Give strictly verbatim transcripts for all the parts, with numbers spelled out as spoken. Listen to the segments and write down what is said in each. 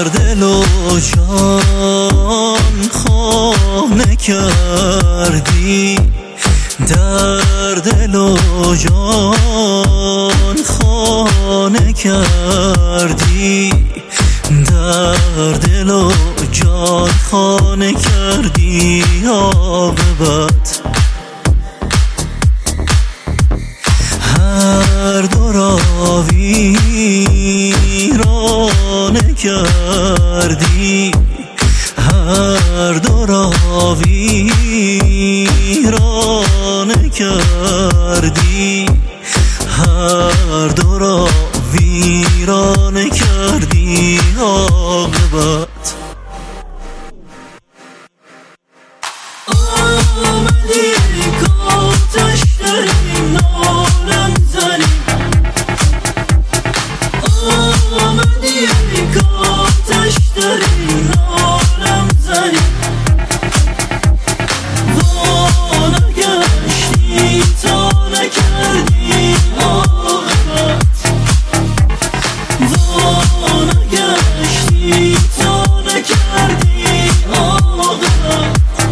دل و جان خانه کردی، در دل و جان خانه کردی، در دل و جان خانه کردی. عاقبت هر دو را ویرانه کردی، هر دو را ویرانه کردی، هر دو را ویرانه کردی. عاقبت آمدی کاتش داریم نالم زنی، آمدی کاتش داریم نالم زنی، وانگشتی تا نکردی. عاقبت وانگشتی تا نکردی. عاقبت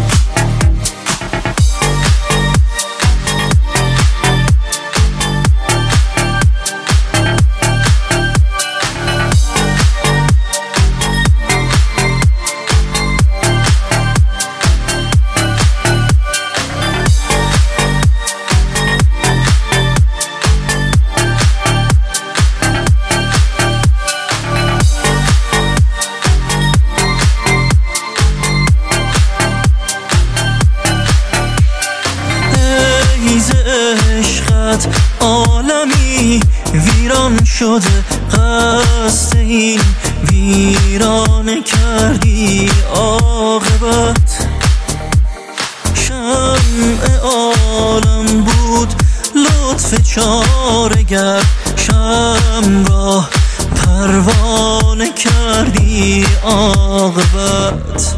عشقت عالمی ویران شده، قصد این ویرانه کردی. عاقبت شمع عالم بود لطف چاره‌گر، شمع را پروانه کردی. عاقبت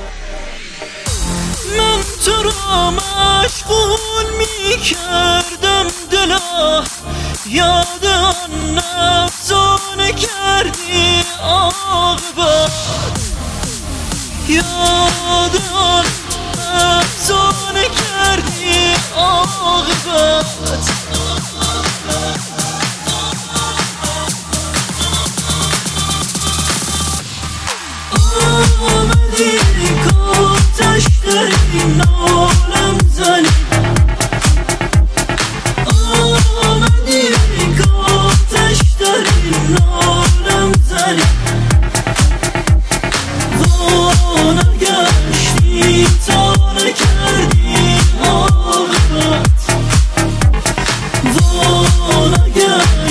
من تو را مشغول می کردم دلا، یاد آن افسانه کردی. عاقبت یاد آن افسانه کردی. عاقبت آمدی کاتش داریم نالم زنی، آمدی کاتش داریم نالم زنی، وانگشتی تا نکردی. عاقبت وانگشتی